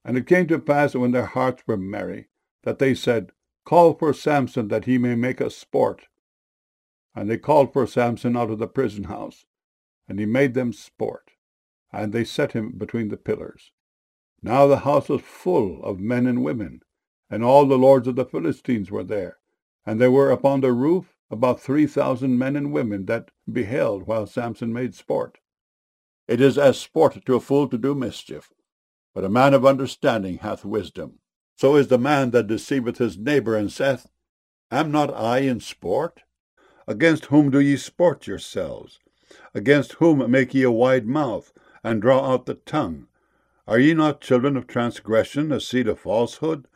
And it came to pass, when their hearts were merry, that they said, Call for Samson, that he may make us sport. And they called for Samson out of the prison house, and he made them sport, and they set him between the pillars. Now the house was full of men and women, and all the lords of the Philistines were there. And there were upon the roof about 3,000 men and women that beheld while Samson made sport. It is as sport to a fool to do mischief, but a man of understanding hath wisdom. So is the man that deceiveth his neighbor, and saith, Am not I in sport? Against whom do ye sport yourselves? Against whom make ye a wide mouth, and draw out the tongue? Are ye not children of transgression, a seed of falsehood?